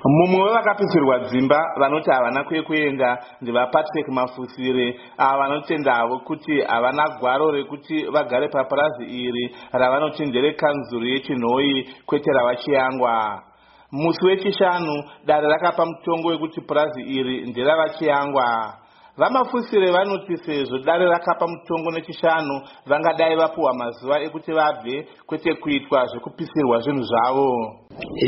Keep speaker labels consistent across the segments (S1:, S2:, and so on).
S1: Mumwe wevakapisirwa dzimba vanoti havana kuenda ndevaPatrick Mafusire, ava vanotendavo kuti havana gwaro rekuti vagare papurazi iri ravanoti nderekanzuru yeChinhoi kwete ravaChiyangwa. Musi wechishanu dare rakapa mutongo wekuti purazi iri nderavaChiyangwa. VaMafusire vanoti sezvo dare rakapa mutongo nechishanu vangadai vapuwa mazuva ekuti vabve kwete kuitwa zvekupisirwa zvinhu zvavo.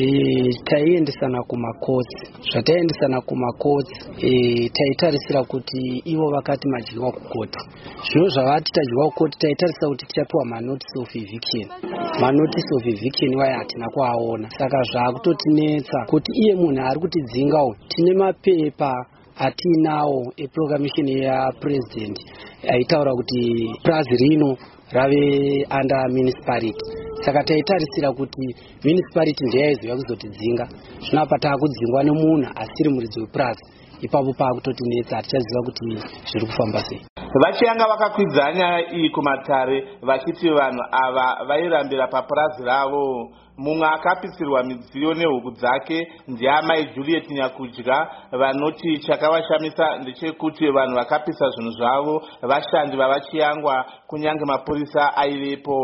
S2: Taiendesana kumakotsi. Zvataendesana kumakotsi taitarisira kuti ivo vakati madyiwa kukoti. Zvino zvavati tadyiwa kukoti taitarisira kuti tichapiwa manotice of eviction. Manotice of eviction waya hatina kuaona. Saka zvakutotinetsa kuti iye munhu ari kutidzinga uyu tine mapepa atinawo eproclamation yapresident aitaura kuti purazi rino rave under municipality. Saka taitarisira kuti municipality ndeyaizoya kuzotidzinga. Zvino apa taakudzingwa nemunhu asiri muridzi wepurazi. Ipapo paakutotinetsa hatichaziva kuti zviri kufamba sei.
S1: VaChiyangwa vakakwidza nyaya iyi kumatare vachiti vanhu ava vairambira papurazi ravo. Mumwe akapisirwa midziyo nehuku dzake ndiamai Juliet Nyakudya, vanoti chakavashamisa ndechekuti vanhu vakapisa zvinhu zvavo vashandi vavaChiyangwa kunyange mapurisa aivepo.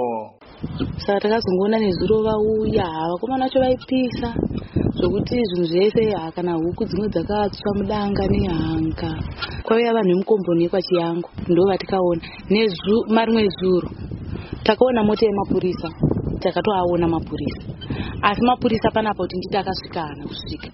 S3: Saka takazongoona nezuro vauya vakomana vacho vaipisa zvokuti zvinhu zvese kana huku dzimwe dzakatsva mudanga nehanga. Kwauya vanhu vemukomboni kwaChiyangwa ndo vatikaona. Marimwe zuro takaona mota yemapurisa, takatoaona mapurisa. Asi mapurisa panapa kuti nditi akasvika hana kusvika.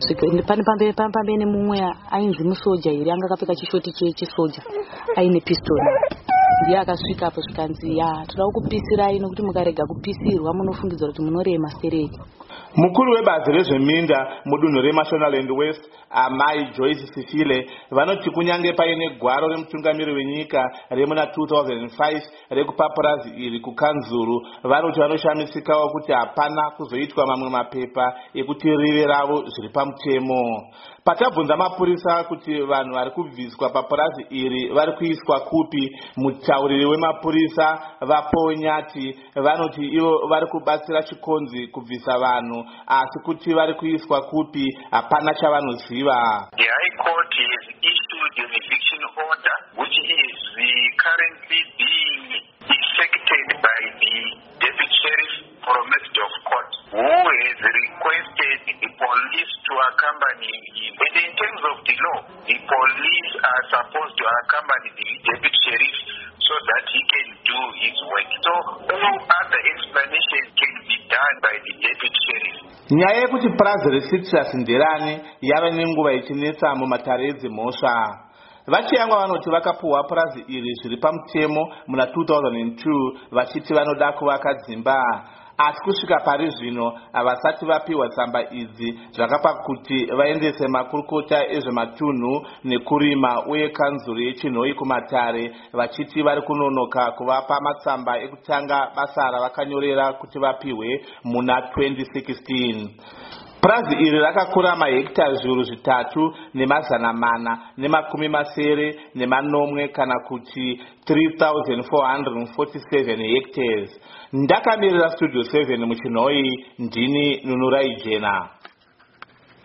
S3: Pane pambene mumwe ainzi musoja iri anga akapfeka chishoti chesoja aine pistol. Ndiye akasvika apo zvikanzi toda kupisirai nokuti mukarega kupisirwa munofungidzwa kuti munorema sereki.
S1: Mukuru webazi rezveminda mudunhu reMashonaland West, amai Joyce Sifile, vanoti kunyange paine gwaro remutungamiri wenyika remuna 2005 rekupa purazi iri kukanzuru, vanoti vanoshamisikawo kuti hapana kuzoitwa mamwe mapepa ekuti rive ravo zviri pamutemo. Patabvunza mapurisa kuti vanhu vari kubviswa papurazi iri vari kuiswa kupi, mutauriri wemapurisa Vaponyati vanoti ivo vari kubatsira chikonzi kubvisa vanhu, asi kuti vari kuiswa kupi hapana chavanoziva.
S4: The High Court has issued an eviction order which is currently being effected by the Deputy Sheriff from Master of Court, who has requested the police to accompany him. And in terms of the law, the police are supposed to accompany the Deputy Sheriff so that he can do his work. So all other explanations can be done by the Deputy Sheriff.
S1: Nyaya yekuti purazi reCitrus nderani yava nenguva ichinetsa mumatare edzimhosva. VaChiyangwa vanoti vakapuhwa purazi iri zviri pamutemo muna 2002 vachiti vanoda kuvaka dzimba. Asi kusvika pari zvino havasati vapiwa tsamba idzi zvakapa kuti vaendese makurukota ezvematunhu nekurima uye kanzuru yeChinhoi kumatare vachiti vari kunonoka kuvapa matsamba ekutanga basa ravakanyorera kuti vapiwe muna 2016. Purazi iri rakakura mahekitari zviuru zvitatu ne480 kana kuti 3,447 hectares. Ndakamirira Studio 7 muChinhoi, ndini Nunurai Jena.